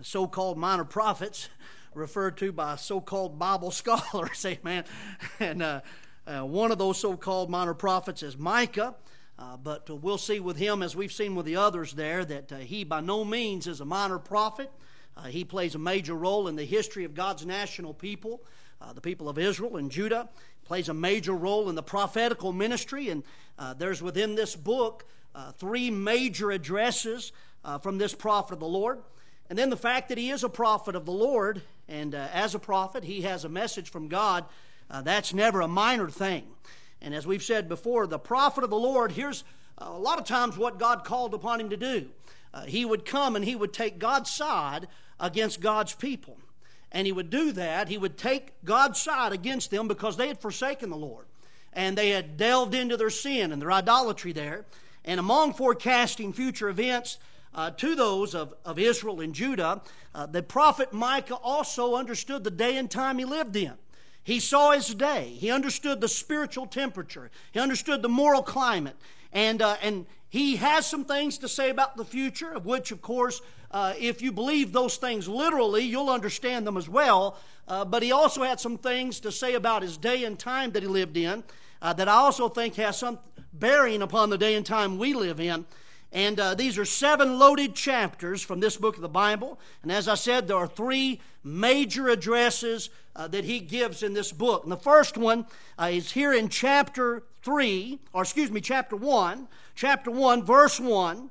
so-called minor prophets, referred to by so-called Bible scholars, amen. And one of those so-called minor prophets is Micah. But we'll see with him, as we've seen with the others there, that he by no means is a minor prophet. He plays a major role in the history of God's national people, the people of Israel and Judah. Plays a major role in the prophetical ministry. And there's within this book 3 major addresses from this prophet of the Lord. And then the fact that he is a prophet of the Lord, and as a prophet he has a message from God, that's never a minor thing. And as we've said before, the prophet of the Lord, here's a lot of times what God called upon him to do. He would come and he would take God's side against God's people. And he would do that. He would take God's side against them because they had forsaken the Lord. And they had delved into their sin and their idolatry there. And among forecasting future events to those of Israel and Judah, the prophet Micah also understood the day and time he lived in. He saw his day. He understood the spiritual temperature. He understood the moral climate. And he has some things to say about the future, of which, of course, if you believe those things literally, you'll understand them as well. But he also had some things to say about his day and time that he lived in that I also think has some bearing upon the day and time we live in. And these are 7 loaded chapters from this book of the Bible. And as I said, there are 3 major addresses that he gives in this book. And the first one is here in chapter 1. Chapter 1, verse 1.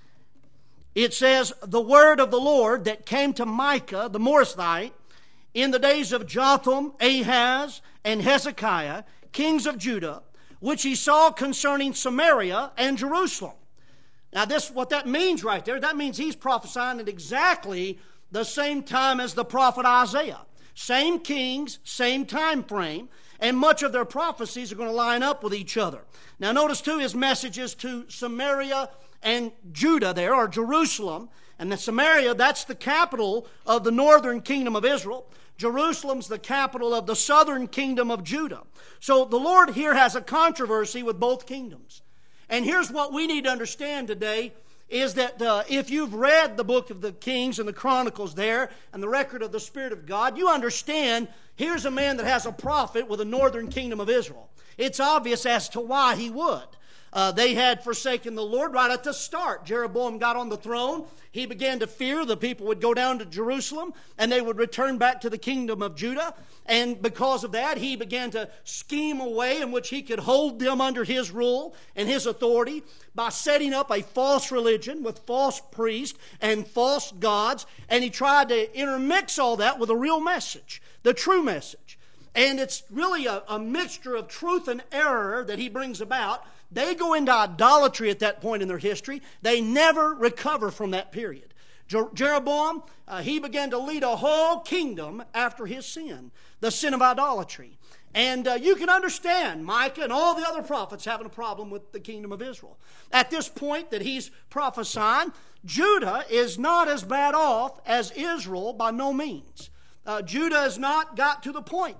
It says, "The word of the Lord that came to Micah the Morashite in the days of Jotham, Ahaz, and Hezekiah, kings of Judah, which he saw concerning Samaria and Jerusalem." Now, what that means right there, that means he's prophesying at exactly the same time as the prophet Isaiah. Same kings, same time frame, and much of their prophecies are going to line up with each other. Now, notice too his messages to Samaria and Judah there, or Jerusalem. And the Samaria, that's the capital of the northern kingdom of Israel. Jerusalem's the capital of the southern kingdom of Judah. So the Lord here has a controversy with both kingdoms. And here's what we need to understand today is that if you've read the book of the Kings and the Chronicles there and the record of the Spirit of God, you understand here's a man that has a prophet with the northern kingdom of Israel. It's obvious as to why he would. They had forsaken the Lord right at the start. Jeroboam got on the throne. He began to fear the people would go down to Jerusalem and they would return back to the kingdom of Judah. And because of that, he began to scheme a way in which he could hold them under his rule and his authority by setting up a false religion with false priests and false gods. And he tried to intermix all that with a real message, the true message. And it's really a mixture of truth and error that he brings about. They go into idolatry at that point in their history. They never recover from that period. Jeroboam, he began to lead a whole kingdom after his sin, the sin of idolatry. And you can understand Micah and all the other prophets having a problem with the kingdom of Israel. At this point that he's prophesying, Judah is not as bad off as Israel by no means. Judah has not got to the point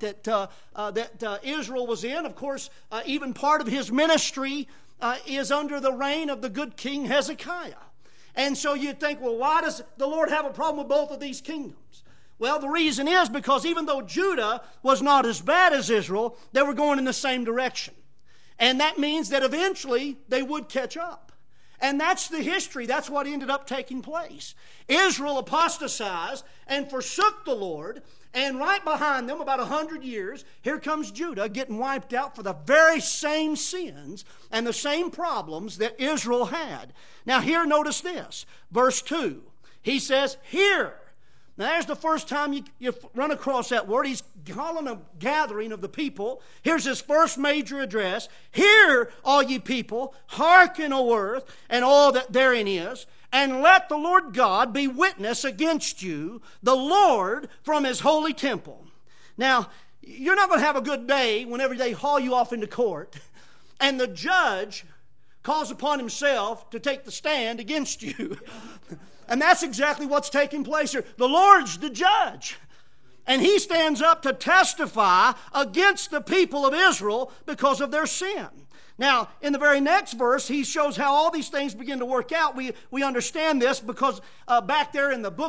that Israel was in. Of course, even part of his ministry is under the reign of the good king Hezekiah. And so you'd think, well, why does the Lord have a problem with both of these kingdoms? Well, the reason is because even though Judah was not as bad as Israel, they were going in the same direction. And that means that eventually they would catch up. And that's the history. That's what ended up taking place. Israel apostatized and forsook the Lord. And right behind them, about 100 years, here comes Judah getting wiped out for the very same sins and the same problems that Israel had. Now here, notice this. Verse 2. He says, "Hear." Now there's the first time you run across that word. He's calling a gathering of the people. Here's his first major address. "Hear, all ye people, hearken, O earth, and all that therein is, and let the Lord God be witness against you, the Lord from his holy temple." Now, you're not going to have a good day whenever they haul you off into court, and the judge calls upon himself to take the stand against you. And that's exactly what's taking place here. The Lord's the judge. And he stands up to testify against the people of Israel because of their sin. Now, in the very next verse, he shows how all these things begin to work out. We understand this because back there in the book of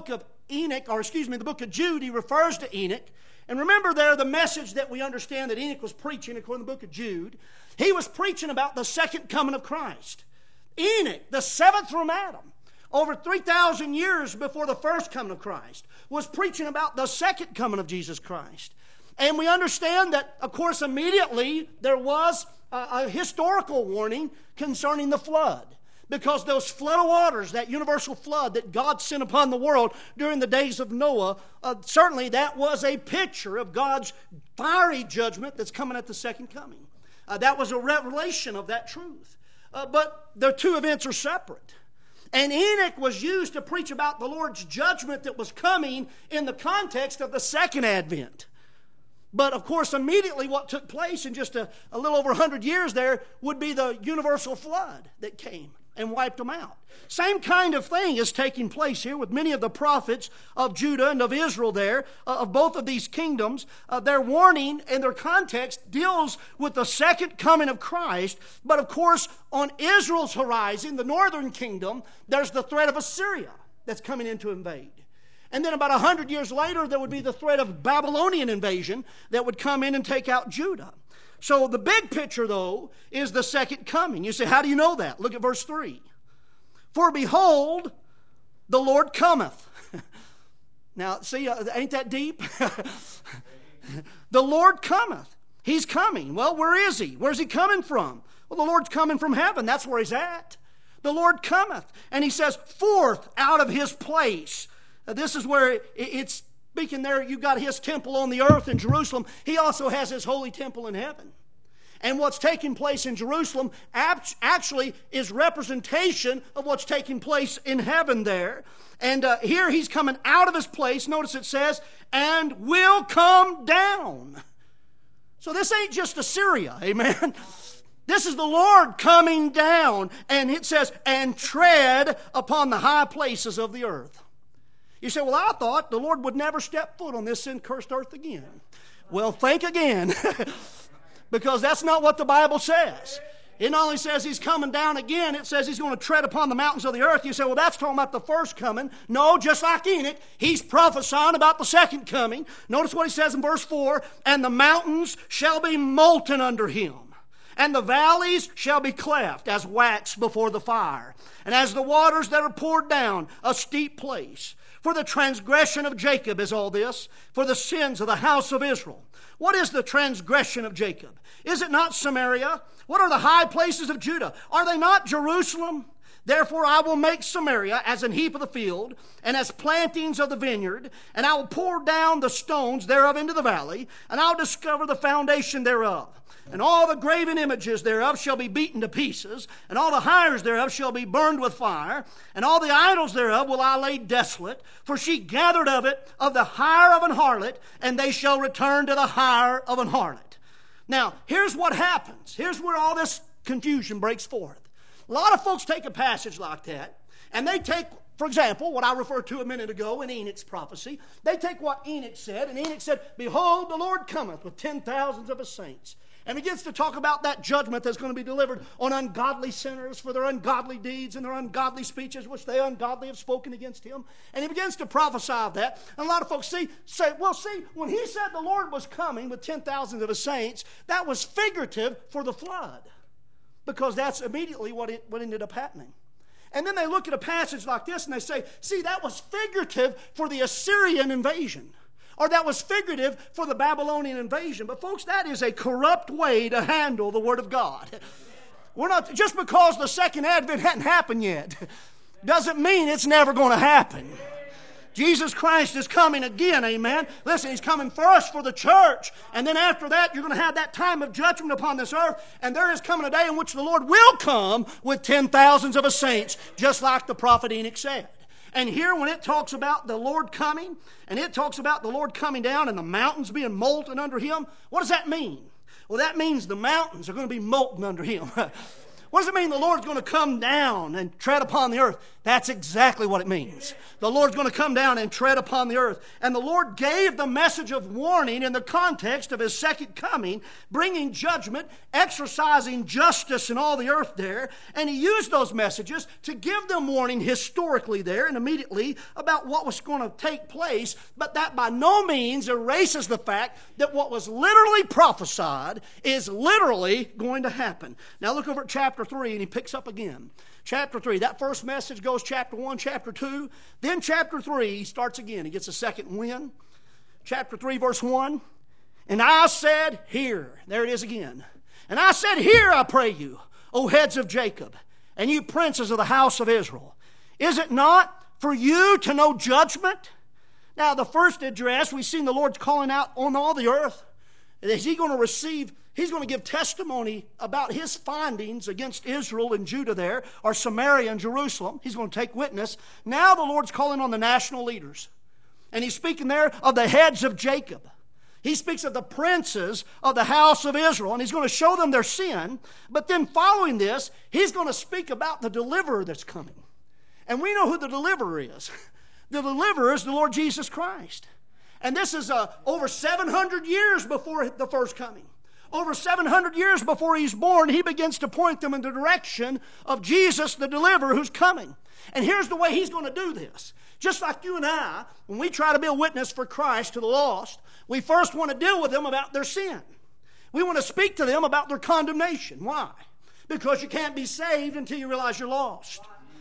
the book of Jude, he refers to Enoch. And remember there the message that we understand that Enoch was preaching according to the book of Jude. He was preaching about the second coming of Christ. Enoch, the seventh from Adam, over 3,000 years before the first coming of Christ, was preaching about the second coming of Jesus Christ. And we understand that, of course, immediately there was a historical warning concerning the flood. Because those flood of waters, that universal flood that God sent upon the world during the days of Noah, certainly that was a picture of God's fiery judgment that's coming at the second coming. That was a revelation of that truth. But the two events are separate. And Enoch was used to preach about the Lord's judgment that was coming in the context of the second advent. But, of course, immediately what took place in just a little over 100 years there would be the universal flood that came and wiped them out. Same kind of thing is taking place here with many of the prophets of Judah and of Israel there, of both of these kingdoms. Their warning and their context deals with the second coming of Christ. But, of course, on Israel's horizon, the northern kingdom, there's the threat of Assyria that's coming in to invade. And then about 100 years later, there would be the threat of Babylonian invasion that would come in and take out Judah. So the big picture, though, is the second coming. You say, how do you know that? Look at verse 3. For behold, the Lord cometh. Now, see, ain't that deep? The Lord cometh. He's coming. Well, where is He? Where's He coming from? Well, the Lord's coming from heaven. That's where He's at. The Lord cometh. And He says, forth out of His place. This is where it's speaking there. You've got His temple on the earth in Jerusalem. He also has His holy temple in heaven. And what's taking place in Jerusalem actually is representation of what's taking place in heaven there. And here He's coming out of His place. Notice it says, and will come down. So this ain't just Assyria, amen? This is the Lord coming down. And it says, and tread upon the high places of the earth. You say, well, I thought the Lord would never step foot on this sin-cursed earth again. Well, think again. Because that's not what the Bible says. It not only says He's coming down again, it says He's going to tread upon the mountains of the earth. You say, well, that's talking about the first coming. No, just like Enoch, He's prophesying about the second coming. Notice what He says in verse 4, and the mountains shall be molten under Him, and the valleys shall be cleft as wax before the fire, and as the waters that are poured down, a steep place. For the transgression of Jacob is all this, for the sins of the house of Israel. What is the transgression of Jacob? Is it not Samaria? What are the high places of Judah? Are they not Jerusalem? Therefore I will make Samaria as an heap of the field, and as plantings of the vineyard, and I will pour down the stones thereof into the valley, and I'll discover the foundation thereof. And all the graven images thereof shall be beaten to pieces, and all the hires thereof shall be burned with fire, and all the idols thereof will I lay desolate, for she gathered of it of the hire of an harlot, and they shall return to the hire of an harlot. Now, here's what happens. Here's where all this confusion breaks forth. A lot of folks take a passage like that, and they take, for example, what I referred to a minute ago in Enoch's prophecy. They take what Enoch said, and Enoch said, behold, the Lord cometh with 10,000s of His saints. And begins to talk about that judgment that's going to be delivered on ungodly sinners for their ungodly deeds and their ungodly speeches which they ungodly have spoken against Him. And he begins to prophesy of that. And a lot of folks say, when he said the Lord was coming with 10,000 of His saints, that was figurative for the flood. Because that's immediately what ended up happening. And then they look at a passage like this and they say, see, that was figurative for the Assyrian invasion. Or that was figurative for the Babylonian invasion. But folks, that is a corrupt way to handle the Word of God. We're not, just because the second advent hadn't happened yet, doesn't mean it's never going to happen. Jesus Christ is coming again, amen. Listen, He's coming first for the church. And then after that, you're going to have that time of judgment upon this earth. And there is coming a day in which the Lord will come with 10,000s of His saints, just like the prophet Enoch said. And here when it talks about the Lord coming, and it talks about the Lord coming down and the mountains being molten under Him, what does that mean? Well, that means the mountains are going to be molten under Him. What What does it mean the Lord's going to come down and tread upon the earth? That's exactly what it means. The Lord's going to come down and tread upon the earth. And the Lord gave the message of warning in the context of His second coming, bringing judgment, exercising justice in all the earth there. And He used those messages to give them warning historically there and immediately about what was going to take place. But that by no means erases the fact that what was literally prophesied is literally going to happen. Now look over at chapter 3, and he picks up again. Chapter 3, that first message goes chapter 1, chapter 2. Then chapter 3, he starts again. He gets a second wind. Chapter 3, verse 1. And I said, hear. There it is again. And I said, hear, I pray you, O heads of Jacob, and you princes of the house of Israel. Is it not for you to know judgment? Now, the first address, we've seen the Lord's calling out on all the earth. Is He going to receive... He's going to give testimony about His findings against Israel and Judah there, or Samaria and Jerusalem. He's going to take witness. Now the Lord's calling on the national leaders. And He's speaking there of the heads of Jacob. He speaks of the princes of the house of Israel, and He's going to show them their sin. But then following this, He's going to speak about the deliverer that's coming. And we know who the deliverer is. The deliverer is the Lord Jesus Christ. And this is over 700 years before the first coming. Over 700 years before He's born, He begins to point them in the direction of Jesus, the deliverer, who's coming. And here's the way He's going to do this. Just like you and I, when we try to be a witness for Christ to the lost, we first want to deal with them about their sin. We want to speak to them about their condemnation. Why? Because you can't be saved until you realize you're lost.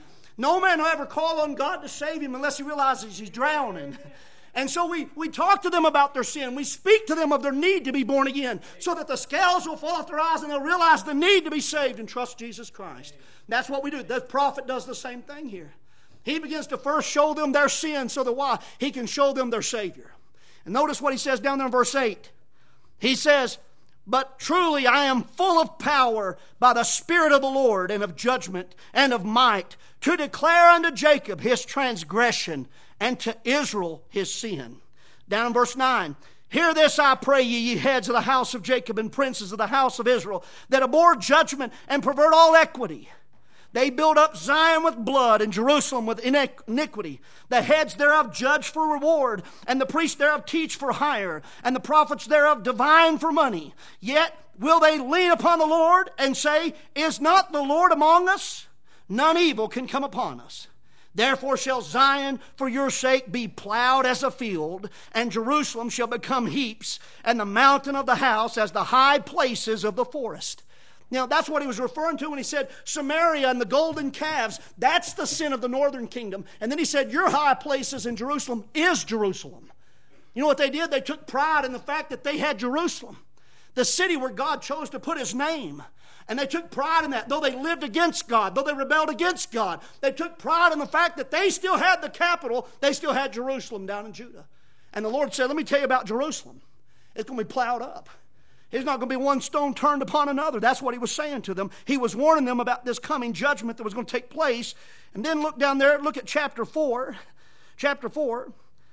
No man will ever call on God to save him unless he realizes he's drowning. And so we talk to them about their sin. We speak to them of their need to be born again so that the scales will fall off their eyes and they'll realize the need to be saved and trust Jesus Christ. That's what we do. The prophet does the same thing here. He begins to first show them their sin so that why? He can show them their Savior. And notice what he says down there in verse 8. He says, but truly I am full of power by the Spirit of the Lord and of judgment and of might to declare unto Jacob his transgression and to Israel his sin. Down in verse 9. Hear this, I pray ye heads of the house of Jacob and princes of the house of Israel, that abhor judgment and pervert all equity. They build up Zion with blood and Jerusalem with iniquity. The heads thereof judge for reward, and the priests thereof teach for hire, and the prophets thereof divine for money. Yet will they lean upon the Lord and say, is not the Lord among us? None evil can come upon us. Therefore shall Zion for your sake be plowed as a field, and Jerusalem shall become heaps, and the mountain of the house as the high places of the forest. Now, that's what he was referring to when he said Samaria and the golden calves. That's the sin of the northern kingdom. And then he said, your high places in Jerusalem is Jerusalem. You know what they did? They took pride in the fact that they had Jerusalem, the city where God chose to put His name. And they took pride in that. Though they lived against God, though they rebelled against God, they took pride in the fact that they still had the capital. They still had Jerusalem down in Judah. And the Lord said, let me tell you about Jerusalem. It's going to be plowed up. There's not going to be one stone turned upon another. That's what He was saying to them. He was warning them about this coming judgment that was going to take place. And then look down there, look at chapter 4. Chapter 4,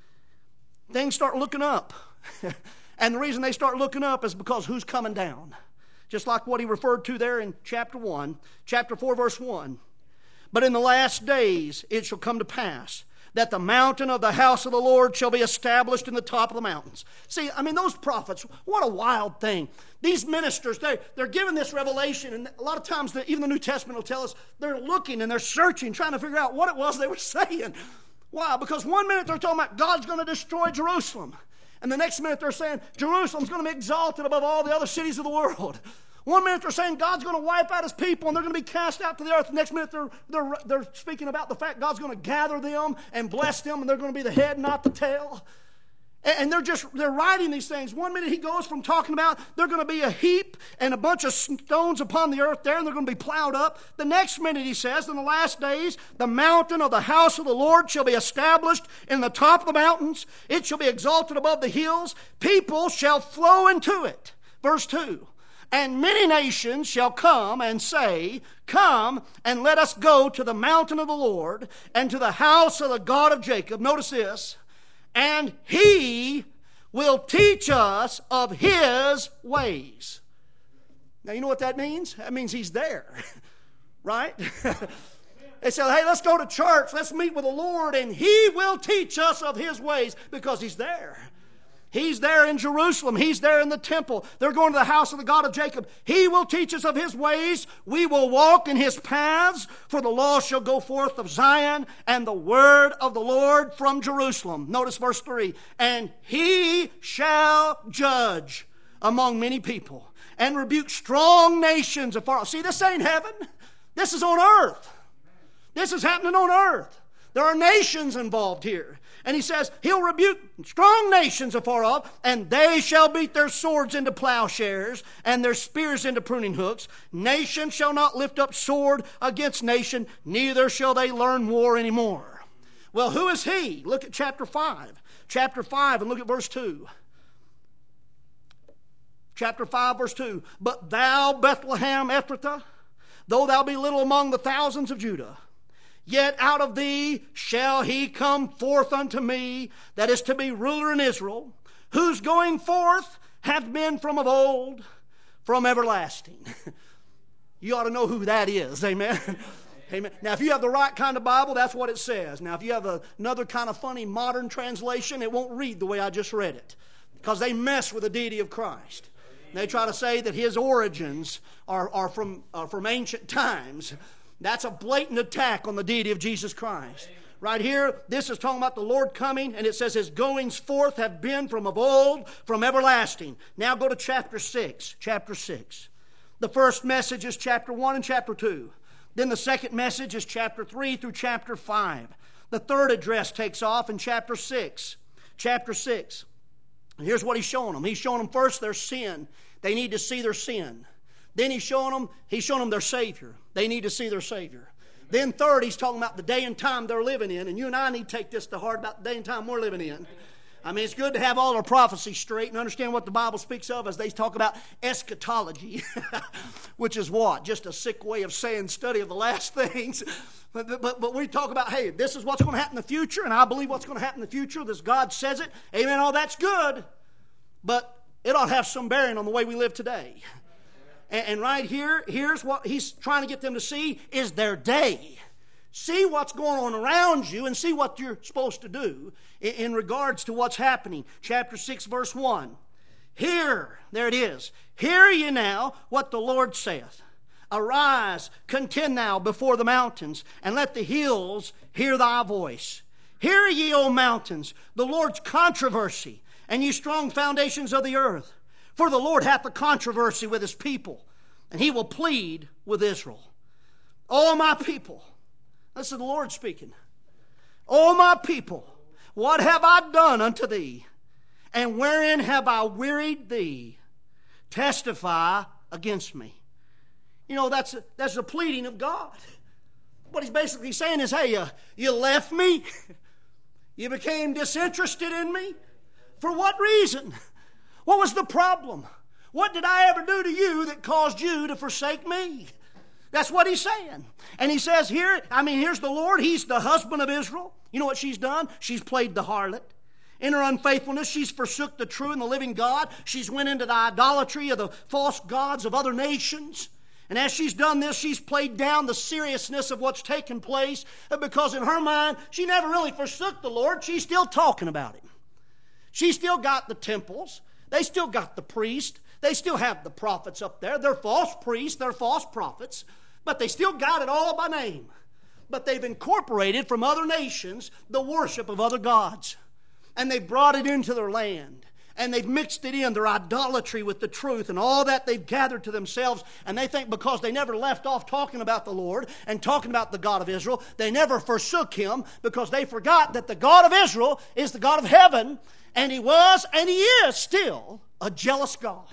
things start looking up. And the reason they start looking up is because who's coming down? Just like what he referred to there in chapter 1. Chapter 4, verse 1. But in the last days it shall come to pass that the mountain of the house of the Lord shall be established in the top of the mountains. See, I mean, those prophets, what a wild thing. They's ministers, they're given this revelation, and a lot of times, even the New Testament will tell us, they're looking and they're searching, trying to figure out what it was they were saying. Why? Because one minute they're talking about God's going to destroy Jerusalem. And the next minute they're saying Jerusalem's going to be exalted above all the other cities of the world. One minute they're saying God's going to wipe out His people and they're going to be cast out to the earth. The next minute they're speaking about the fact God's going to gather them and bless them and they're going to be the head, not the tail. And they're writing these things. One minute he goes from talking about they're going to be a heap and a bunch of stones upon the earth there and they're going to be plowed up. The next minute he says, in the last days, the mountain of the house of the Lord shall be established in the top of the mountains. It shall be exalted above the hills. People shall flow into it. Verse 2. And many nations shall come and say, come and let us go to the mountain of the Lord and to the house of the God of Jacob. Notice this. And He will teach us of His ways. Now, you know what that means? That means He's there. Right? They said, hey, let's go to church. Let's meet with the Lord, and He will teach us of His ways, because He's there. He's there in Jerusalem. He's there in the temple. They're going to the house of the God of Jacob. He will teach us of His ways. We will walk in His paths, for the law shall go forth of Zion, and the word of the Lord from Jerusalem. Notice verse 3. And He shall judge among many people, and rebuke strong nations afar off. See, this ain't heaven. This is on earth. This is happening on earth. There are nations involved here. And He says, He'll rebuke strong nations afar off, and they shall beat their swords into plowshares, and their spears into pruning hooks. Nation shall not lift up sword against nation, neither shall they learn war anymore. Well, who is He? Look at chapter 5. Chapter 5, and look at verse 2. Chapter 5, verse 2. But thou, Bethlehem Ephrathah, though thou be little among the thousands of Judah, yet out of thee shall He come forth unto me, that is to be ruler in Israel, whose going forth hath been from of old, from everlasting. You ought to know who that is. Amen. Amen. Now, if you have the right kind of Bible, that's what it says. Now, if you have another kind of funny modern translation, it won't read the way I just read it, because they mess with the deity of Christ. They try to say that His origins are from ancient times. That's a blatant attack on the deity of Jesus Christ. Right here, this is talking about the Lord coming, and it says His goings forth have been from of old, from everlasting. Now go to chapter 6. Chapter 6. The first message is chapter 1 and chapter 2. Then the second message is chapter 3 through chapter 5. The third address takes off in chapter 6. Chapter 6. And here's what He's showing them. He's showing them first their sin. They need to see their sin. Then He's showing them their Savior. They need to see their Savior. Then third, He's talking about the day and time they're living in. And you and I need to take this to heart about the day and time we're living in. I mean, it's good to have all our prophecies straight and understand what the Bible speaks of as they talk about eschatology, which is what? Just a sick way of saying study of the last things. But we talk about, hey, this is what's going to happen in the future, and I believe what's going to happen in the future. This God says it. Amen. All that's good. But it ought to have some bearing on the way we live today. And right here, here's what He's trying to get them to see is their day. See what's going on around you and see what you're supposed to do in regards to what's happening. Chapter 6, verse 1. Hear, there it is. Hear ye now what the Lord saith. Arise, contend thou before the mountains, and let the hills hear thy voice. Hear ye, O mountains, the Lord's controversy, and ye strong foundations of the earth. For the Lord hath a controversy with His people, and He will plead with Israel. O my people, this is the Lord speaking. O my people, what have I done unto thee? And wherein have I wearied thee? Testify against me. You know, that's the pleading of God. What He's basically saying is, hey, you left me. You became disinterested in me. For what reason? What was the problem? What did I ever do to you that caused you to forsake me? That's what He's saying. And He says here, here's the Lord. He's the husband of Israel. You know what she's done? She's played the harlot. In her unfaithfulness, she's forsook the true and the living God. She's went into the idolatry of the false gods of other nations. And as she's done this, she's played down the seriousness of what's taken place, because in her mind, she never really forsook the Lord. She's still talking about Him. She's still got the temples. They still got the priests. They still have the prophets up there. They're false priests. They're false prophets. But they still got it all by name. But they've incorporated from other nations the worship of other gods. And they've brought it into their land. And they've mixed it in, their idolatry with the truth, and all that they've gathered to themselves. And they think because they never left off talking about the Lord and talking about the God of Israel, they never forsook Him, because they forgot that the God of Israel is the God of heaven, and He was and He is still a jealous God.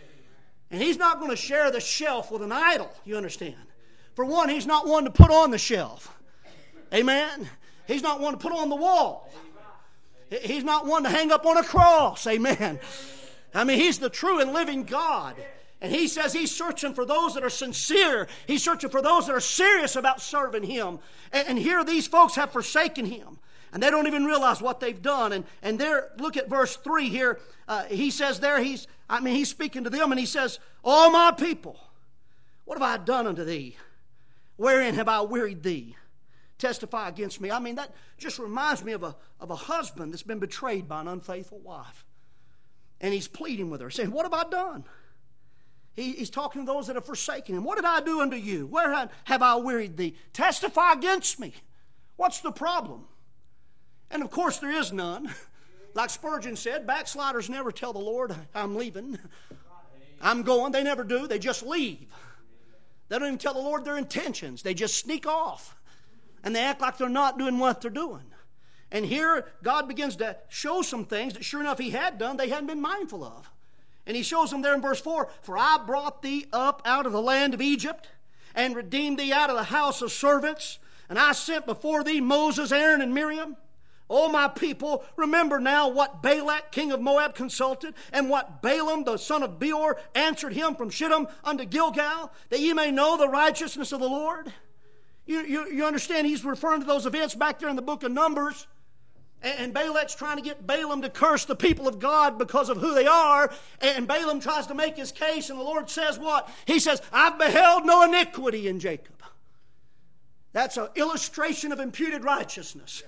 And He's not going to share the shelf with an idol, you understand. For one, He's not one to put on the shelf. Amen? He's not one to put on the wall. He's not one to hang up on a cross. Amen. He's the true and living God. And He says He's searching for those that are sincere. He's searching for those that are serious about serving Him. And here these folks have forsaken Him. And they don't even realize what they've done. And there, look at verse 3 here. He says there, he's speaking to them, and He says, "O my people, what have I done unto thee? Wherein have I wearied thee? Testify against me. I mean, that just reminds me of a husband that's been betrayed by an unfaithful wife. And he's pleading with her, saying, what have I done? He's talking to those that have forsaken him. What did I do unto you? Where have I wearied thee? Testify against me. What's the problem? And of course there is none. Like Spurgeon said, backsliders never tell the Lord, I'm leaving. I'm going. They never do. They just leave. They don't even tell the Lord their intentions. They just sneak off. And they act like they're not doing what they're doing. And here God begins to show some things that sure enough He had done, they hadn't been mindful of. And He shows them there in verse 4, for I brought thee up out of the land of Egypt, and redeemed thee out of the house of servants, and I sent before thee Moses, Aaron, and Miriam. O my people, remember now what Balak, king of Moab, consulted, and what Balaam, the son of Beor, answered him from Shittim unto Gilgal, that ye may know the righteousness of the Lord. You understand he's referring to those events back there in the book of Numbers. And Balak's trying to get Balaam to curse the people of God because of who they are. And Balaam tries to make his case, and the Lord says what? He says, I've beheld no iniquity in Jacob. That's an illustration of imputed righteousness.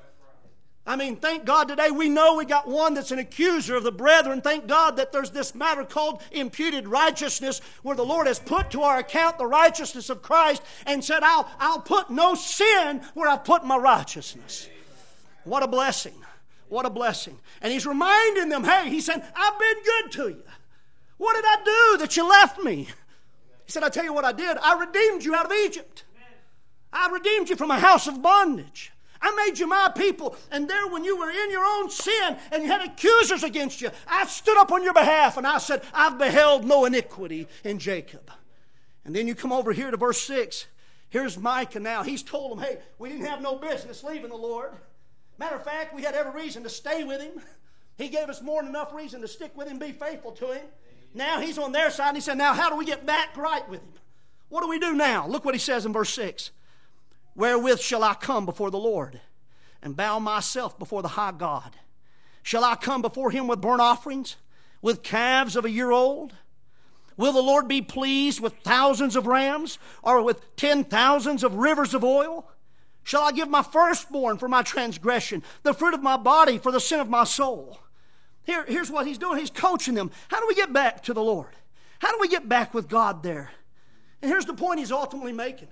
I mean, thank God today we know we got one that's an accuser of the brethren. Thank God that there's this matter called imputed righteousness, where the Lord has put to our account the righteousness of Christ and said, I'll put no sin where I've put my righteousness. What a blessing. What a blessing. And He's reminding them, hey, He said, I've been good to you. What did I do that you left me? He said, I tell you what I did. I redeemed you out of Egypt. I redeemed you from a house of bondage. I made you my people. And there when you were in your own sin and you had accusers against you, I stood up on your behalf and I said, I've beheld no iniquity in Jacob. And then you come over here to verse 6. Here's Micah now. He's told them, hey, we didn't have no business leaving the Lord. Matter of fact, we had every reason to stay with Him. He gave us more than enough reason to stick with Him, be faithful to Him. Now He's on their side, and He said, now how do we get back right with Him? What do we do now? Look what He says in verse 6. Wherewith shall I come before the Lord, and bow myself before the high God? Shall I come before Him with burnt offerings, with calves of a year old? Will the Lord be pleased with thousands of rams, or with 10,000s of rivers of oil? Shall I give my firstborn for my transgression, the fruit of my body for the sin of my soul? Here's what He's doing. He's coaching them. How do we get back to the Lord? How do we get back with God there? And here's the point He's ultimately making.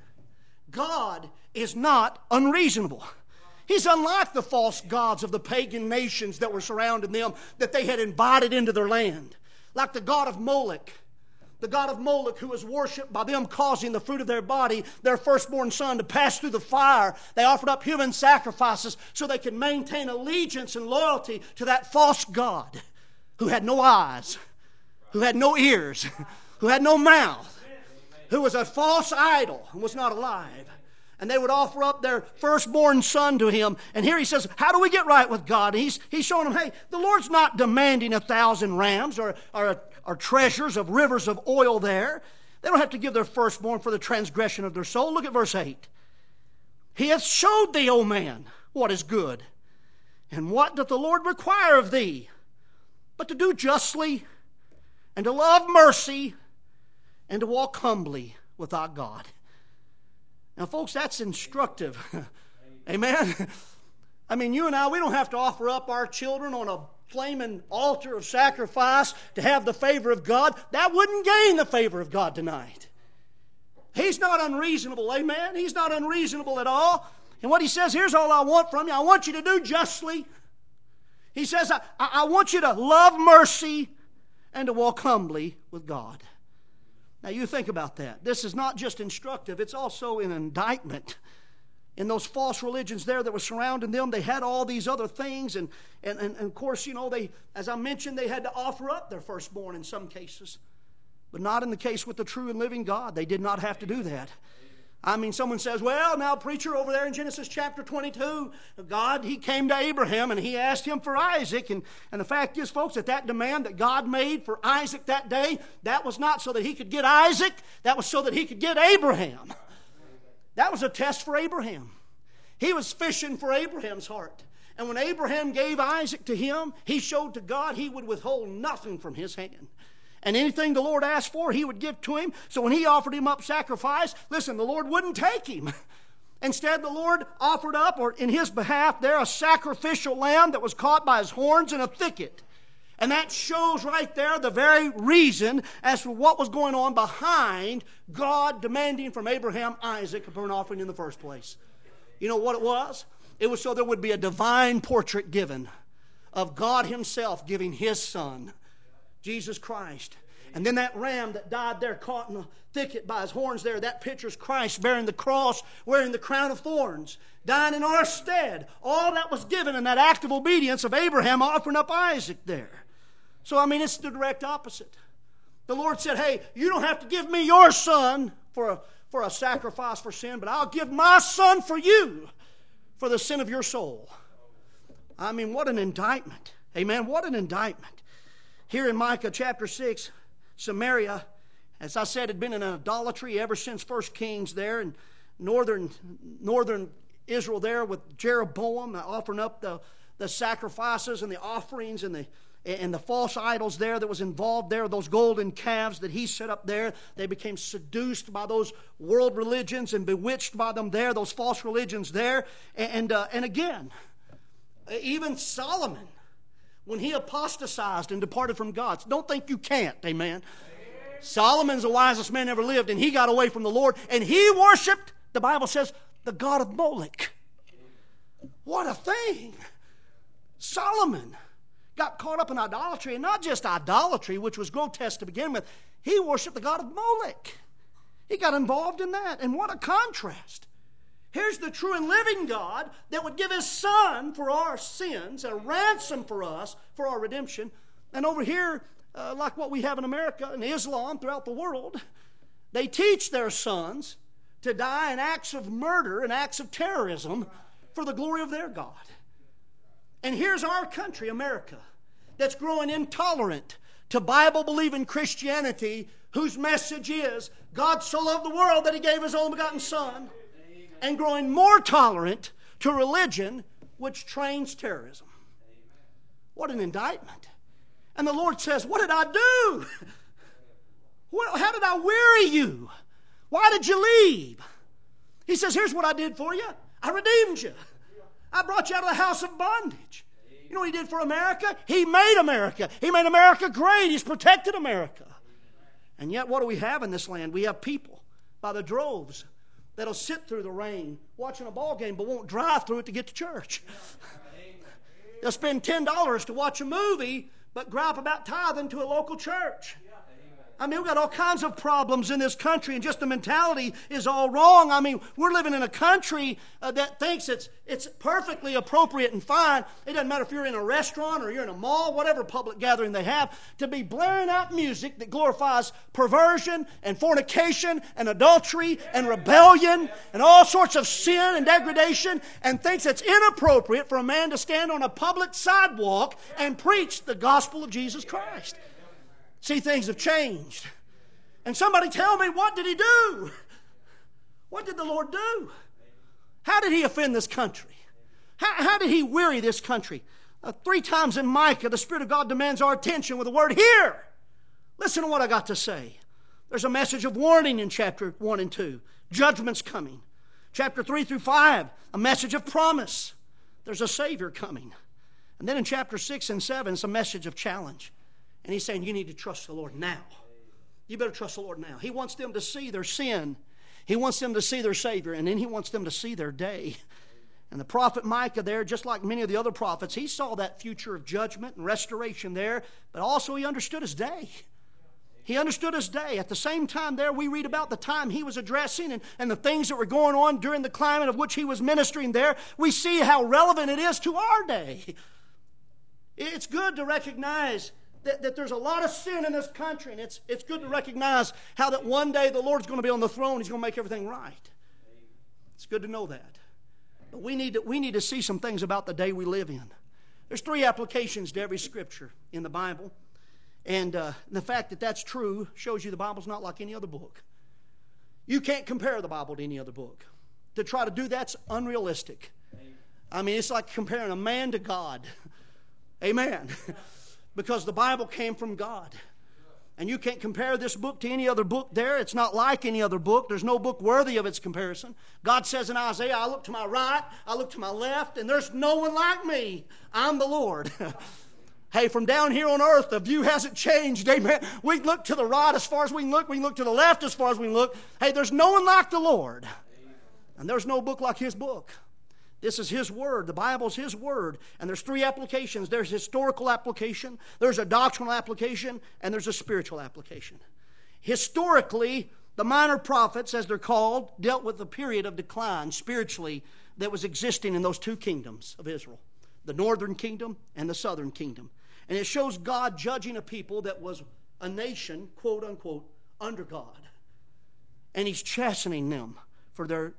God is not unreasonable. He's unlike the false gods of the pagan nations that were surrounding them, that they had invited into their land. Like the god of Moloch. The god of Moloch, who was worshipped by them, causing the fruit of their body, their firstborn son, to pass through the fire. They offered up human sacrifices so they could maintain allegiance and loyalty to that false god who had no eyes, who had no ears, who had no mouth, who was a false idol and was not alive. And they would offer up their firstborn son to him. And here he says, how do we get right with God? And he's showing them, hey, the Lord's not demanding 1,000 rams or treasures of rivers of oil there. They don't have to give their firstborn for the transgression of their soul. Look at verse 8. He hath showed thee, O man, what is good. And what doth the Lord require of thee? But to do justly, and to love mercy, and to walk humbly with our God. Now, folks, that's instructive. Amen? I mean, you and I, we don't have to offer up our children on a flaming altar of sacrifice to have the favor of God. That wouldn't gain the favor of God tonight. He's not unreasonable, amen? He's not unreasonable at all. And what He says, here's all I want from you. I want you to do justly. He says, I want you to love mercy and to walk humbly with God. Now you think about that. This is not just instructive, it's also an indictment. In those false religions there that were surrounding them, they had all these other things. And of course, you know, as I mentioned, they had to offer up their firstborn in some cases. But not in the case with the true and living God. They did not have to do that. I mean, someone says, well, now, preacher, over there in Genesis chapter 22, God, He came to Abraham and He asked him for Isaac. And the fact is, folks, that demand that God made for Isaac that day, that was not so that he could get Isaac. That was so that he could get Abraham. That was a test for Abraham. He was fishing for Abraham's heart. And when Abraham gave Isaac to him, he showed to God He would withhold nothing from his hand. And anything the Lord asked for, He would give to him. So when he offered him up sacrifice, listen, the Lord wouldn't take him. Instead, the Lord offered up, or in his behalf there, a sacrificial lamb that was caught by his horns in a thicket. And that shows right there the very reason as to what was going on behind God demanding from Abraham Isaac a burnt offering in the first place. You know what it was? It was so there would be a divine portrait given of God Himself giving His Son, Jesus Christ. And then that ram that died there caught in the thicket by his horns there, that picture's Christ bearing the cross, wearing the crown of thorns, dying in our stead. All that was given in that act of obedience of Abraham offering up Isaac there. So, I mean, it's the direct opposite. The Lord said, hey, you don't have to give me your son for a sacrifice for sin, but I'll give my son for you for the sin of your soul. I mean, what an indictment. Amen. What an indictment. Here in Micah chapter 6, Samaria, as I said, had been in idolatry ever since 1 Kings there, and northern Israel there with Jeroboam offering up the sacrifices and the offerings and the false idols there that was involved there, those golden calves that he set up there. They became seduced by those world religions and bewitched by them there, those false religions there. And again, even Solomon, when he apostatized and departed from God, don't think you can't, amen. Solomon's the wisest man ever lived, and he got away from the Lord, and he worshiped, the Bible says, the god of Molech. What a thing! Solomon got caught up in idolatry, and not just idolatry, which was grotesque to begin with. He worshiped the god of Molech. He got involved in that, and what a contrast. Here's the true and living God that would give His Son for our sins, a ransom for us, for our redemption. And over here, like what we have in America and Islam throughout the world, they teach their sons to die in acts of murder and acts of terrorism for the glory of their God. And here's our country, America, that's growing intolerant to Bible-believing Christianity, whose message is, God so loved the world that He gave His only begotten Son, and growing more tolerant to religion which trains terrorism. What an indictment. And the Lord says, what did I do? How did I weary you? Why did you leave? He says, here's what I did for you. I redeemed you. I brought you out of the house of bondage. You know what He did for America? He made America. He made America great. He's protected America. And yet what do we have in this land? We have people by the droves that'll sit through the rain watching a ball game but won't drive through it to get to church. They'll spend $10 to watch a movie but gripe about tithing to a local church. I mean, we've got all kinds of problems in this country, and just the mentality is all wrong. I mean, we're living in a country that thinks it's perfectly appropriate and fine. It doesn't matter if you're in a restaurant or you're in a mall, whatever public gathering they have, to be blaring out music that glorifies perversion and fornication and adultery and rebellion and all sorts of sin and degradation, and thinks it's inappropriate for a man to stand on a public sidewalk and preach the gospel of Jesus Christ. See, things have changed. And somebody tell me, what did He do? What did the Lord do? How did He offend this country? How did He weary this country? 3 times in Micah, the Spirit of God demands our attention with the word, hear. Listen to what I got to say. There's a message of warning in chapter 1 and 2. Judgment's coming. Chapter 3 through 5, a message of promise. There's a Savior coming. And then in chapter 6 and 7, it's a message of challenge. And He's saying, you need to trust the Lord now. You better trust the Lord now. He wants them to see their sin. He wants them to see their Savior. And then He wants them to see their day. And the prophet Micah there, just like many of the other prophets, he saw that future of judgment and restoration there. But also he understood his day. He understood his day. At the same time there, we read about the time he was addressing and the things that were going on during the climate of which he was ministering there. We see how relevant it is to our day. It's good to recognize that there's a lot of sin in this country, and it's good to recognize how that one day the Lord's going to be on the throne. He's going to make everything right. It's good to know that. But we need to see some things about the day we live in. There's 3 applications to every Scripture in the Bible. And the fact that that's true shows you the Bible's not like any other book. You can't compare the Bible to any other book. To try to do that's unrealistic. I mean, it's like comparing a man to God. Amen. Because the Bible came from God. And you can't compare this book to any other book there. It's not like any other book. There's no book worthy of its comparison. God says in Isaiah, I look to my right, I look to my left, and there's no one like me. I'm the Lord. Hey, from down here on earth, the view hasn't changed. Amen. We can look to the right as far as we can look. We can look to the left as far as we can look. Hey, there's no one like the Lord. And there's no book like His book. This is His Word. The Bible's His Word. And there's three applications. There's historical application, there's a doctrinal application, and there's a spiritual application. Historically, the minor prophets, as they're called, dealt with the period of decline spiritually that was existing in those two kingdoms of Israel, the northern kingdom and the southern kingdom. And it shows God judging a people that was a nation, quote unquote, under God. And He's chastening them for their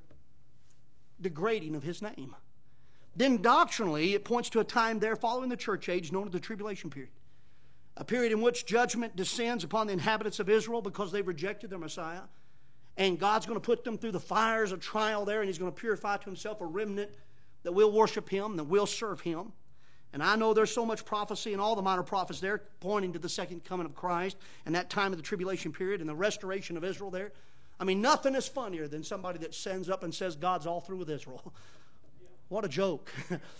degrading of His name. Then doctrinally, it points to a time there following the church age known as the tribulation period. A period in which judgment descends upon the inhabitants of Israel because they've rejected their Messiah. And God's going to put them through the fires of trial there, and He's going to purify to Himself a remnant that will worship Him, that will serve Him. And I know there's so much prophecy and all the minor prophets there pointing to the second coming of Christ and that time of the tribulation period and the restoration of Israel there. I mean, nothing is funnier than somebody that stands up and says God's all through with Israel. What a joke.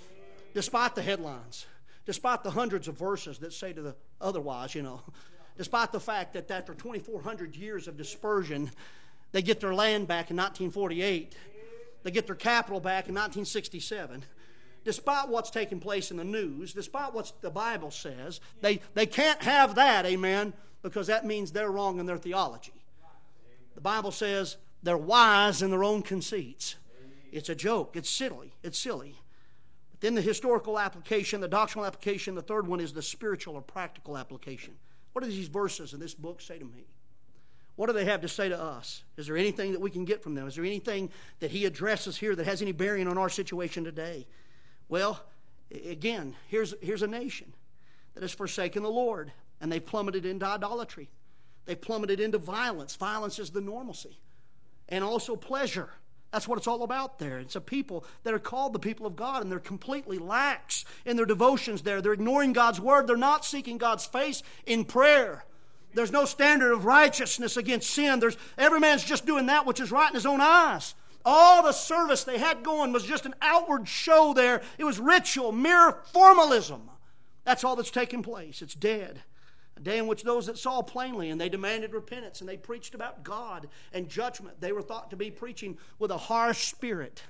Despite the headlines, despite the hundreds of verses that say to the otherwise, despite the fact that after 2,400 years of dispersion, they get their land back in 1948. They get their capital back in 1967. Despite what's taking place in the news, despite what the Bible says, they can't have that, amen, because that means they're wrong in their theology. The Bible says they're wise in their own conceits. It's a joke. It's silly. It's silly. But then the historical application, the doctrinal application, the third one is the spiritual or practical application. What do these verses in this book say to me? What do they have to say to us? Is there anything that we can get from them? Is there anything that He addresses here that has any bearing on our situation today? Well, again, here's a nation that has forsaken the Lord, and they've plummeted into idolatry. They've plummeted into violence. Violence is the normalcy. And also pleasure. That's what it's all about there. It's a people that are called the people of God, and they're completely lax in their devotions there. They're ignoring God's Word. They're not seeking God's face in prayer. There's no standard of righteousness against sin. Every man's just doing that which is right in his own eyes. All the service they had going was just an outward show there. It was ritual, mere formalism. That's all that's taking place. It's dead. A day in which those that saw plainly and they demanded repentance and they preached about God and judgment. They were thought to be preaching with a harsh spirit.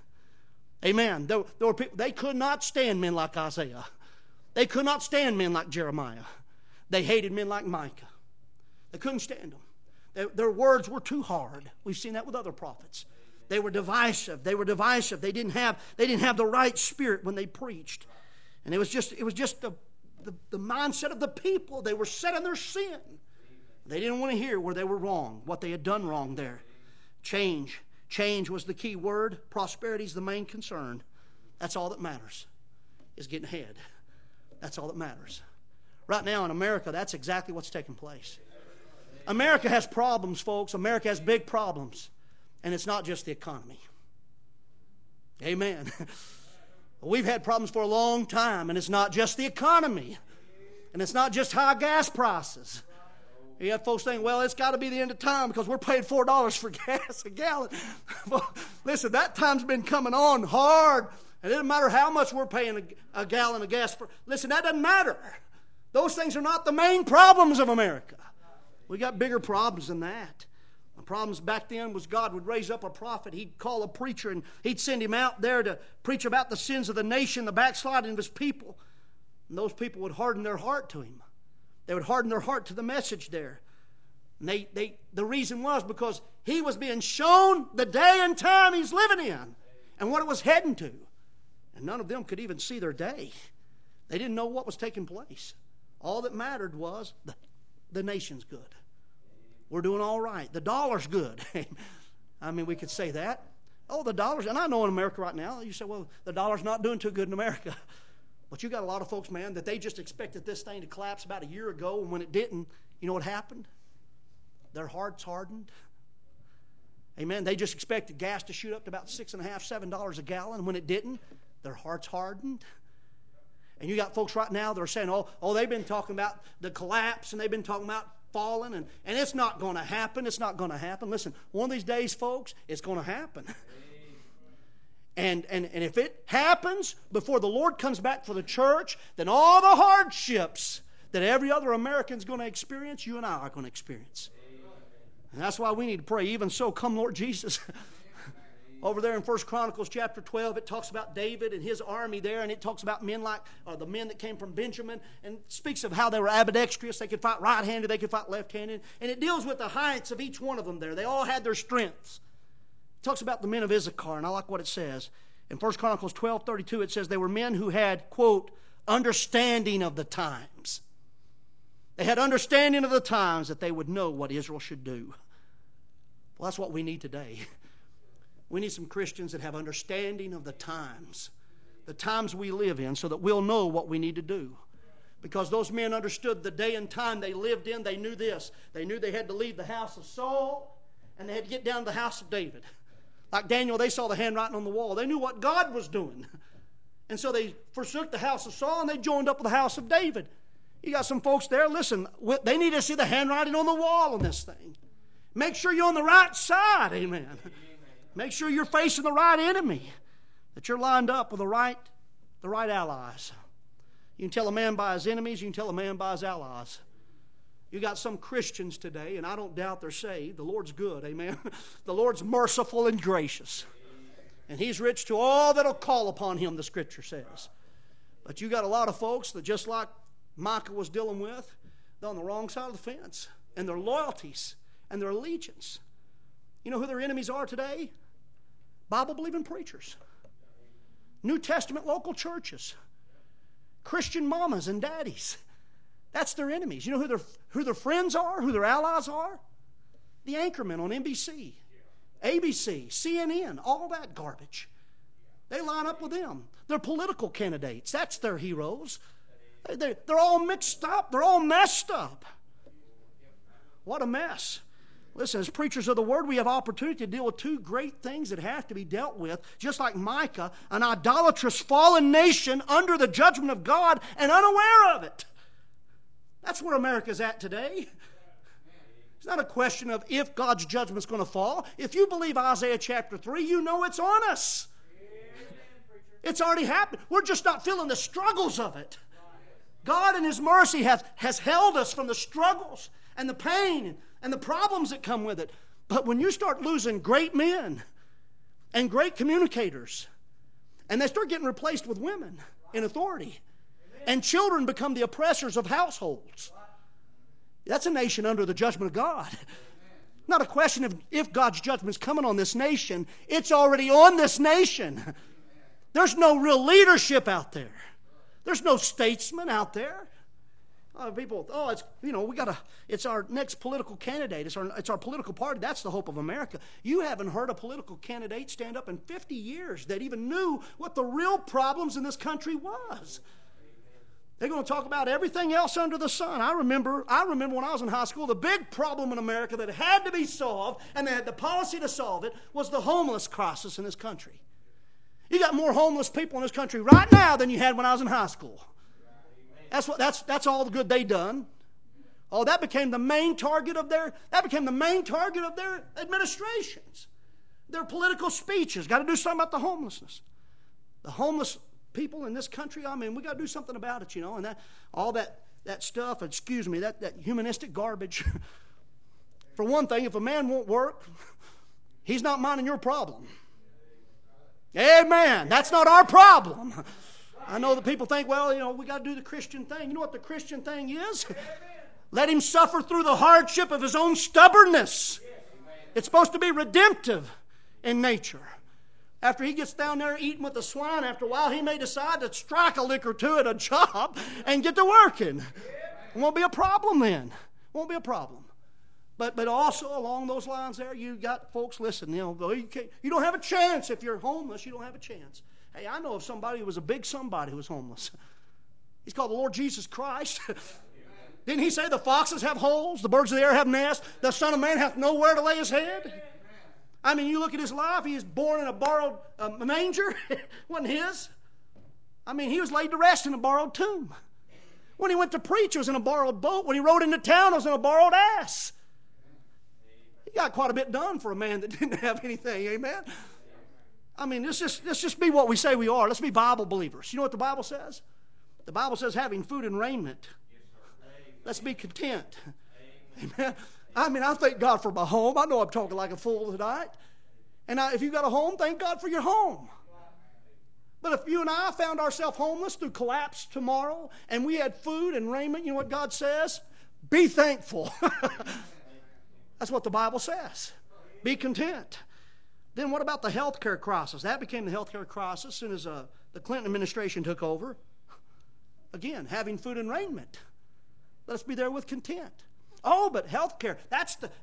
Amen. There were people, they could not stand men like Isaiah. They could not stand men like Jeremiah. They hated men like Micah. They couldn't stand them. Their words were too hard. We've seen that with other prophets. They were divisive. They didn't have the right spirit when they preached. And it was just the mindset of the people. They were set in their sin. They didn't want to hear where they were wrong, what they had done wrong there. Change. Change was the key word. Prosperity is the main concern. That's all that matters, is getting ahead. That's all that matters. Right now in America, that's exactly what's taking place. America has problems, folks. America has big problems. And it's not just the economy. Amen. We've had problems for a long time, and it's not just the economy. And it's not just high gas prices. You have folks saying, well, it's got to be the end of time because we're paying $4 for gas a gallon. Well, listen, that time's been coming on hard. And it doesn't matter how much we're paying a gallon of gas. Listen, that doesn't matter. Those things are not the main problems of America. We got bigger problems than that. The problems back then was God would raise up a prophet. He'd call a preacher and He'd send him out there to preach about the sins of the nation, the backsliding of His people. And those people would harden their heart to Him. They would harden their heart to the message there. And the reason was because He was being shown the day and time He's living in and what it was heading to. And none of them could even see their day. They didn't know what was taking place. All that mattered was the nation's good. We're doing all right. The dollar's good. I mean, we could say that. Oh, the dollar's, and I know in America right now, you say, well, the dollar's not doing too good in America. But you got a lot of folks, man, that they just expected this thing to collapse about a year ago, and when it didn't, you know what happened? Their hearts hardened. Amen. They just expected gas to shoot up to about $6.50, $7 a gallon, and when it didn't, their hearts hardened. And you got folks right now that are saying, oh, they've been talking about the collapse, and they've been talking about falling, and it's not going to happen. It's not going to happen. Listen, one of these days, folks, it's going to happen. And if it happens before the Lord comes back for the church, then all the hardships that every other American's going to experience, you and I are going to experience. And that's why we need to pray. Even so, come Lord Jesus. Over there in 1 Chronicles chapter 12, it talks about David and his army there, and it talks about men like the men that came from Benjamin, and speaks of how they were ambidextrous. They could fight right-handed, they could fight left-handed, and it deals with the heights of each one of them there. They all had their strengths. It talks about the men of Issachar, and I like what it says. In 1 Chronicles 12:32, it says they were men who had, quote, understanding of the times. They had understanding of the times that they would know what Israel should do. Well, that's what we need today. We need some Christians that have understanding of the times we live in, so that we'll know what we need to do. Because those men understood the day and time they lived in. They knew this. They knew they had to leave the house of Saul, and they had to get down to the house of David. Like Daniel, they saw the handwriting on the wall. They knew what God was doing. And so they forsook the house of Saul, and they joined up with the house of David. You got some folks there, listen, they need to see the handwriting on the wall on this thing. Make sure you're on the right side, amen. Make sure you're facing the right enemy, that you're lined up with the right allies. You can tell a man by his enemies, you can tell a man by his allies. You got some Christians today, and I don't doubt they're saved. The Lord's good, amen. The Lord's merciful and gracious. And He's rich to all that'll call upon Him, the Scripture says. But you got a lot of folks that, just like Micah was dealing with, they're on the wrong side of the fence. And their loyalties and their allegiance. You know who their enemies are today? Bible-believing preachers. New Testament local churches. Christian mamas and daddies. That's their enemies. You know who their friends are, who their allies are? The anchormen on NBC, ABC, CNN, all that garbage. They line up with them. They're political candidates. That's their heroes. They're all mixed up. They're all messed up. What a mess. Listen, as preachers of the Word, we have opportunity to deal with two great things that have to be dealt with. Just like Micah, an idolatrous fallen nation under the judgment of God and unaware of it. That's where America's at today. It's not a question of if God's judgment's going to fall. If you believe Isaiah chapter 3, you know it's on us. It's already happened. We're just not feeling the struggles of it. God in His mercy has held us from the struggles and the pain and the problems that come with it. But when you start losing great men and great communicators, and they start getting replaced with women in authority, and children become the oppressors of households, that's a nation under the judgment of God. Not a question of if God's judgment's coming on this nation. It's already on this nation. There's no real leadership out there. There's no statesman out there. People, it's our next political candidate. It's our political party. That's the hope of America. You haven't heard a political candidate stand up in 50 years that even knew what the real problems in this country was. They're going to talk about everything else under the sun. I remember when I was in high school, the big problem in America that had to be solved, and they had the policy to solve it, was the homeless crisis in this country. You got more homeless people in this country right now than you had when I was in high school. That's all the good they done. Oh, that became the main target of their administrations. Their political speeches. Got to do something about the homelessness. The homeless people in this country, I mean, we got to do something about it, and that stuff, that humanistic garbage. For one thing, if a man won't work, he's not minding your problem. Amen. That's not our problem. I know that people think, we got to do the Christian thing. You know what the Christian thing is? Let him suffer through the hardship of his own stubbornness. It's supposed to be redemptive in nature. After he gets down there eating with the swine, after a while he may decide to strike a lick or two at a job and get to working. It won't be a problem then. Won't be a problem. But also along those lines there, you got folks, listen, you don't have a chance if you're homeless. You don't have a chance. Hey, I know of somebody who was a big somebody who was homeless. He's called the Lord Jesus Christ. Didn't He say the foxes have holes, the birds of the air have nests, the Son of Man hath nowhere to lay His head? I mean, you look at His life, He was born in a borrowed manger. It wasn't His. I mean, He was laid to rest in a borrowed tomb. When he went to preach, it was in a borrowed boat. When he rode into town, it was in a borrowed ass. He got quite a bit done for a man that didn't have anything. Amen? I mean, let's just be what we say we are. Let's be Bible believers. You know what the Bible says? The Bible says having food and raiment. Let's be content. Amen? I mean, I thank God for my home. I know I'm talking like a fool tonight. And if you've got a home, thank God for your home. But if you and I found ourselves homeless through collapse tomorrow and we had food and raiment, you know what God says? Be thankful. That's what the Bible says. Be content. Then what about the health care crisis? That became the health care crisis as soon as the Clinton administration took over. Again, having food and raiment. Let us be there with content. Oh, but health care, that's the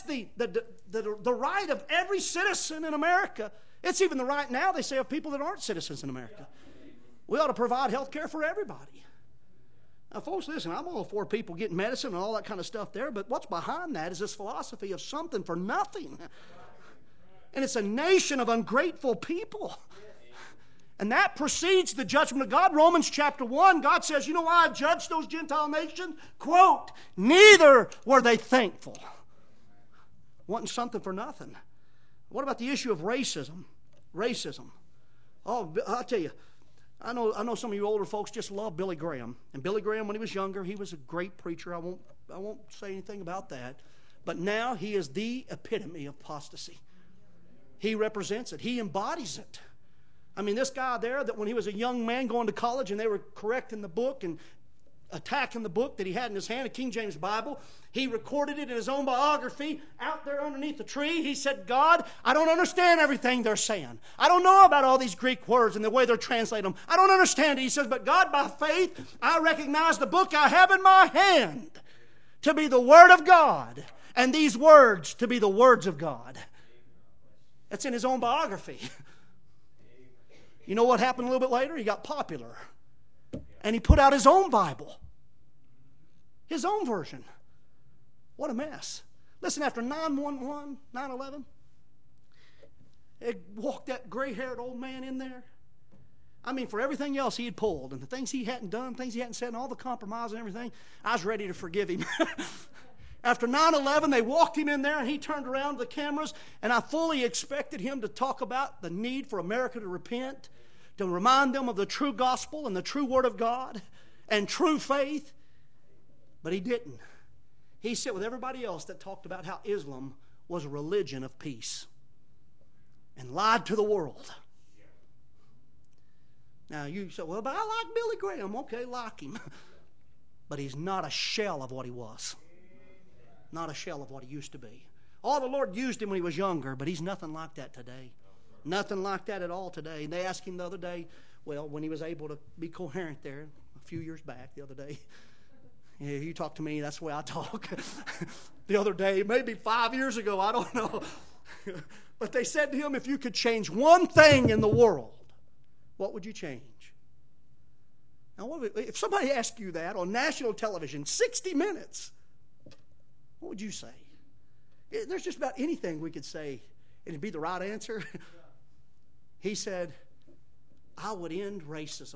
right of every citizen in America. It's even the right now, they say, of people that aren't citizens in America. We ought to provide health care for everybody. Now, folks, listen, I'm all for people getting medicine and all that kind of stuff there, but what's behind that is this philosophy of something for nothing. And it's a nation of ungrateful people. And that precedes the judgment of God. Romans chapter 1, God says, you know why I judged those Gentile nations? Quote, neither were they thankful. Wanting something for nothing. What about the issue of racism? Racism. Oh, I'll tell you, I know some of you older folks just love Billy Graham. And Billy Graham, when he was younger, he was a great preacher. I won't say anything about that. But now he is the epitome of apostasy. He represents it. He embodies it. I mean, this guy there, that when he was a young man going to college and they were correcting the book and attacking the book that he had in his hand, a King James Bible, he recorded it in his own biography out there underneath the tree. He said, God, I don't understand everything they're saying. I don't know about all these Greek words and the way they're translating them. I don't understand it. He says, but God, by faith, I recognize the book I have in my hand to be the Word of God and these words to be the words of God. That's in his own biography. You know what happened a little bit later? He got popular. And he put out his own Bible. His own version. What a mess. Listen, after 9/11, 9/11, it walked that gray-haired old man in there. I mean, for everything else he had pulled, and the things he hadn't done, things he hadn't said, and all the compromise and everything, I was ready to forgive him. After 9/11, they walked him in there, and he turned around to the cameras, and I fully expected him to talk about the need for America to repent, to remind them of the true gospel and the true Word of God and true faith. But he didn't. He sat with everybody else that talked about how Islam was a religion of peace and lied to the world. Now, you say, well, but I like Billy Graham. Okay, like him. But he's not a shell of what he was. Not a shell of what he used to be. Oh, the Lord used him when he was younger, but he's nothing like that today. Nothing like that at all today. And they asked him the other day, well, when he was able to be coherent there, a few years back, the other day. Yeah, you talk to me, that's the way I talk. The other day, maybe 5 years ago, I don't know. But they said to him, if you could change one thing in the world, what would you change? Now, if somebody asked you that on national television, 60 minutes, what would you say? There's just about anything we could say, and it'd be the right answer. He said, I would end racism.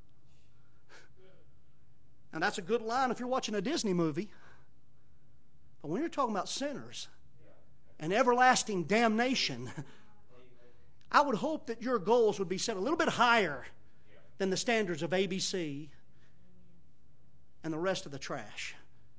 Now, that's a good line if you're watching a Disney movie. But when you're talking about sinners and everlasting damnation, I would hope that your goals would be set a little bit higher than the standards of ABC and the rest of the trash.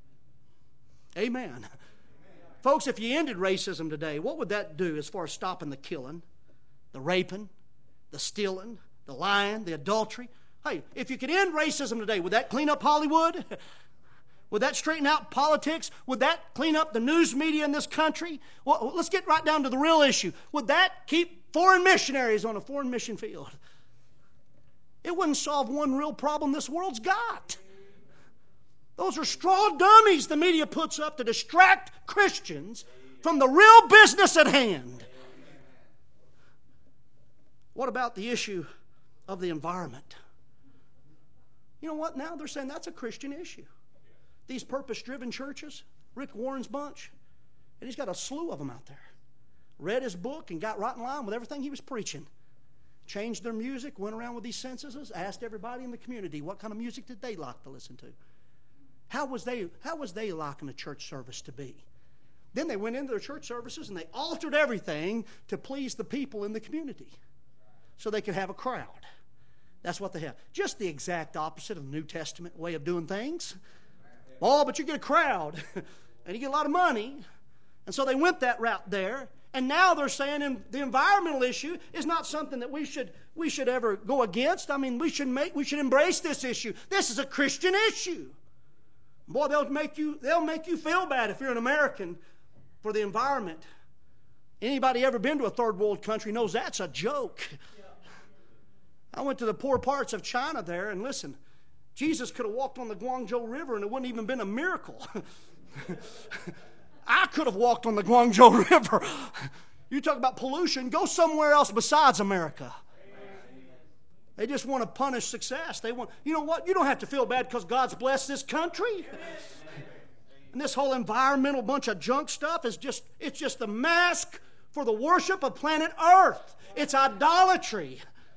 Amen. Folks, if you ended racism today, what would that do as far as stopping the killing, the raping, the stealing, the lying, the adultery? Hey, if you could end racism today, would that clean up Hollywood? Would that straighten out politics? Would that clean up the news media in this country? Well, let's get right down to the real issue. Would that keep foreign missionaries on a foreign mission field? It wouldn't solve one real problem this world's got. Those are straw dummies the media puts up to distract Christians from the real business at hand. What about the issue of the environment? You know what? Now they're saying that's a Christian issue. These purpose-driven churches, Rick Warren's bunch, and he's got a slew of them out there. Read his book and got right in line with everything he was preaching. Changed their music, went around with these censuses, asked everybody in the community what kind of music did they like to listen to. How was they liking the church service to be? Then they went into their church services and they altered everything to please the people in the community so they could have a crowd. That's what they have. Just the exact opposite of the New Testament way of doing things. Oh, but you get a crowd and you get a lot of money. And so they went that route there. And now they're saying the environmental issue is not something that we should ever go against. I mean, we should embrace this issue. This is a Christian issue. Boy, they'll make you feel bad if you're an American for the environment. Anybody ever been to a third world country knows that's a joke. I went to the poor parts of China there, and listen, Jesus could have walked on the Guangzhou River and it wouldn't even been a miracle. I could have walked on the Guangzhou River. You talk about pollution, go somewhere else besides America. They just want to punish success. You know what? You don't have to feel bad because God's blessed this country. And this whole environmental bunch of junk stuff it's just a mask for the worship of planet Earth. It's idolatry.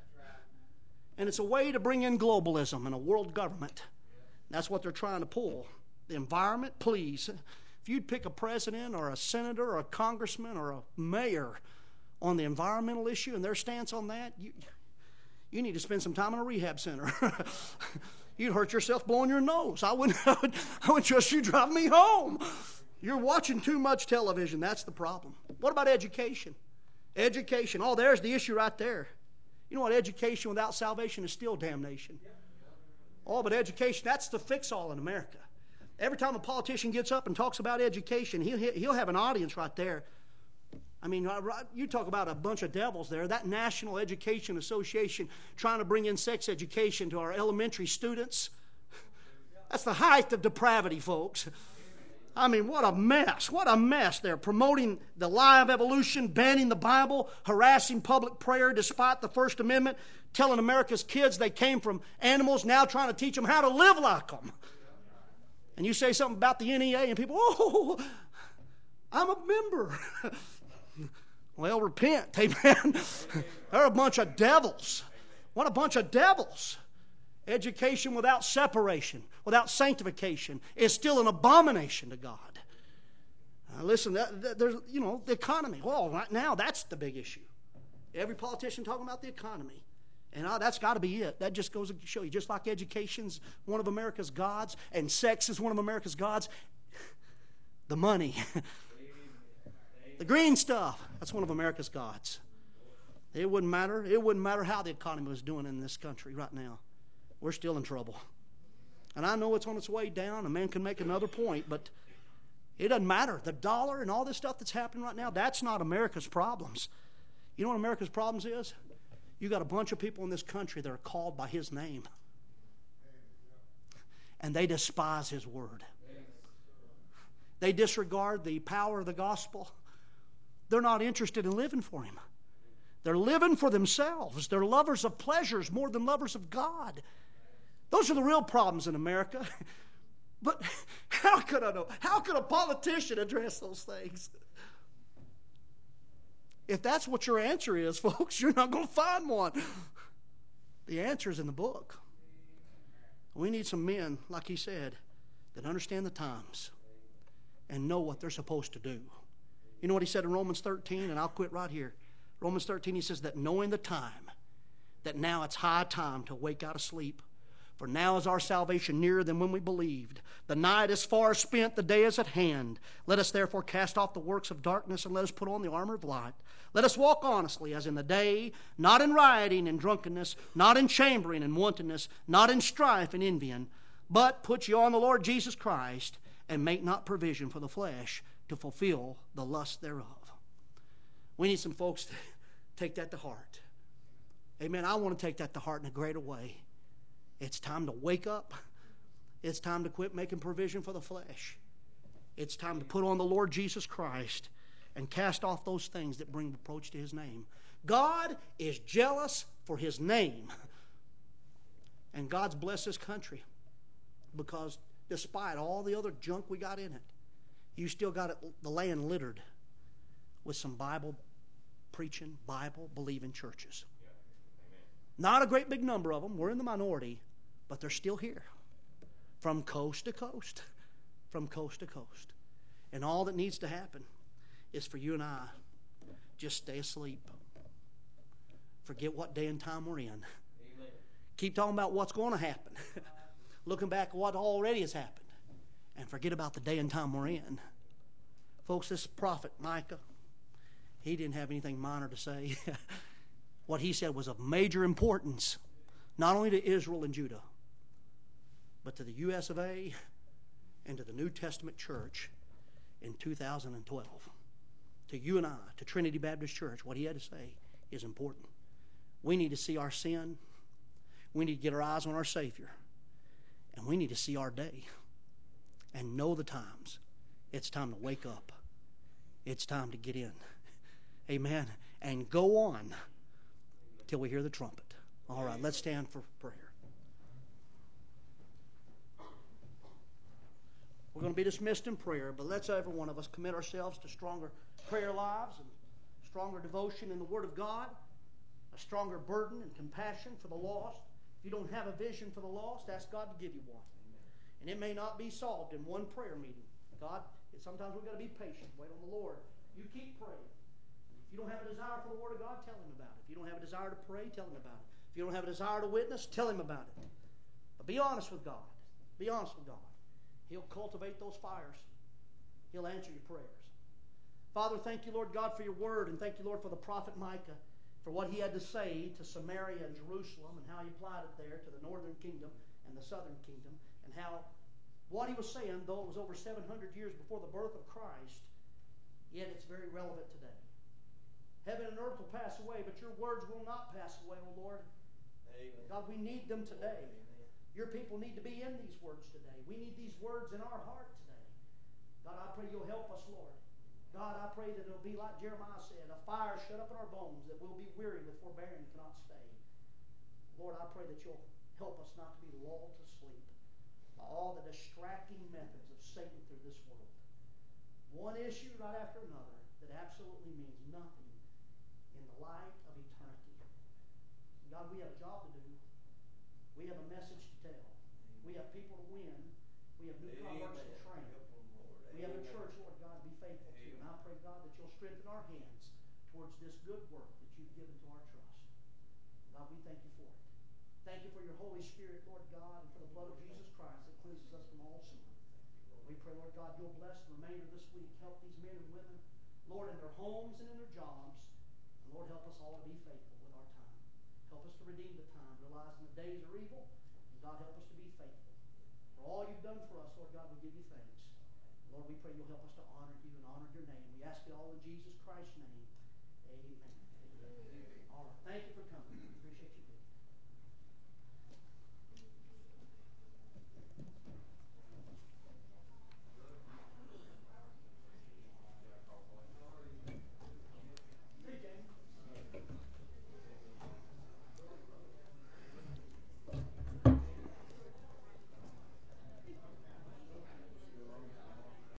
And it's a way to bring in globalism and a world government. That's what they're trying to pull. The environment, please. If you'd pick a president or a senator or a congressman or a mayor on the environmental issue and their stance on that, you need to spend some time in a rehab center. You'd hurt yourself blowing your nose. I wouldn't trust you drive me home. You're watching too much television. That's the problem. What about education? Education. Oh, there's the issue right there. You know what? Education without salvation is still damnation. Oh, but education, that's the fix-all in America. Every time a politician gets up and talks about education, he'll have an audience right there. I mean, you talk about a bunch of devils there. That National Education Association trying to bring in sex education to our elementary students. That's the height of depravity, folks. I mean, what a mess. What a mess. They're promoting the lie of evolution, banning the Bible, harassing public prayer despite the First Amendment, telling America's kids they came from animals, now trying to teach them how to live like them. And you say something about the NEA and people, oh, I'm a member. Well, repent, amen. They're a bunch of devils. What a bunch of devils. Education without separation, without sanctification, is still an abomination to God. Listen, there's, the economy. Well, right now, that's the big issue. Every politician talking about the economy. And that's got to be it. That just goes to show you, just like education's one of America's gods, and sex is one of America's gods, the money, the green stuff, that's one of America's gods. It wouldn't matter. It wouldn't matter how the economy was doing in this country right now. We're still in trouble. And I know it's on its way down. A man can make another point, but it doesn't matter. The dollar and all this stuff that's happening right now, that's not America's problems. You know what America's problems is? You got a bunch of people in this country that are called by His name. And they despise His word. They disregard the power of the gospel. They're not interested in living for Him. They're living for themselves. They're lovers of pleasures more than lovers of God. Those are the real problems in America. But how could I know? How could a politician address those things? If that's what your answer is, folks, you're not going to find one. The answer is in the book. We need some men, like he said, that understand the times and know what they're supposed to do. You know what he said in Romans 13, and I'll quit right here. Romans 13, he says that knowing the time, that now it's high time to wake out of sleep. For now is our salvation nearer than when we believed. The night is far spent, the day is at hand. Let us therefore cast off the works of darkness and let us put on the armor of light. Let us walk honestly as in the day, not in rioting and drunkenness, not in chambering and wantonness, not in strife and envying, but put ye on the Lord Jesus Christ and make not provision for the flesh to fulfill the lust thereof. We need some folks to take that to heart. Amen. I want to take that to heart in a greater way. It's time to wake up. It's time to quit making provision for the flesh. It's time to put on the Lord Jesus Christ and cast off those things that bring reproach to His name. God is jealous for His name. And God's blessed this country because despite all the other junk we got in it, you still got the land littered with some Bible-preaching, Bible-believing churches. Not a great big number of them. We're in the minority, but they're still here. from coast to coast. From coast to coast. And all that needs to happen is for you and I just stay asleep. Forget what day and time we're in. Amen. Keep talking about what's going to happen. Looking back at what already has happened. And forget about the day and time we're in. Folks, this prophet Micah, he didn't have anything minor to say. What he said was of major importance, not only to Israel and Judah, but to the U.S. of A. and to the New Testament church in 2012. To you and I, to Trinity Baptist Church, what he had to say is important. We need to see our sin. We need to get our eyes on our Savior. And we need to see our day and know the times. It's time to wake up. It's time to get in. Amen. And go on till we hear the trumpet. All right, let's stand for prayer. We're going to be dismissed in prayer, but let's every one of us commit ourselves to stronger prayer lives and stronger devotion in the Word of God, a stronger burden and compassion for the lost. If you don't have a vision for the lost, ask God to give you one. And it may not be solved in one prayer meeting. God, sometimes we've got to be patient, wait on the Lord. You keep praying. If you don't have a desire for the Word of God, tell Him about it. If you don't have a desire to pray, tell Him about it. If you don't have a desire to witness, tell Him about it. But be honest with God. Be honest with God. He'll cultivate those fires. He'll answer your prayers. Father, thank you, Lord God, for your word, and thank you, Lord, for the prophet Micah, for what he had to say to Samaria and Jerusalem, and how he applied it there to the northern kingdom and the southern kingdom, and how what he was saying, though it was over 700 years before the birth of Christ, yet it's very relevant today. Heaven and earth will pass away, but your words will not pass away, O Lord. Amen. God, we need them today. Your people need to be in these words today. We need these words in our heart today. God, I pray you'll help us, Lord. God, I pray that it'll be like Jeremiah said, a fire shut up in our bones, that we'll be weary with forbearing and cannot stay. Lord, I pray that you'll help us not to be lulled to sleep by all the distracting methods of Satan through this world. One issue right after another that absolutely means nothing in the light of eternity. God, we have a job to do. We have a message to tell. We have people to win. We have new converts to train. We have a church, Lord God, to be faithful to. And I pray, God, that you'll strengthen our hands towards this good work that you've given to our trust. God, we thank you for it. Thank you for your Holy Spirit, Lord God, and for the blood of Jesus Christ that cleanses us from all sin. We pray, Lord God, you'll bless the remainder of this week. Help these men and women, Lord, in their homes and in their jobs. And Lord, help us all to be faithful with our time. Help us to redeem the time, realizing the days are evil. And God, help us to be faithful. For all you've done for us, Lord God, we give you thanks. Lord, we pray you'll help us to honor you and honor your name. We ask it all in Jesus Christ's name. Amen. Amen. All right. Thank you for coming. Appreciate you.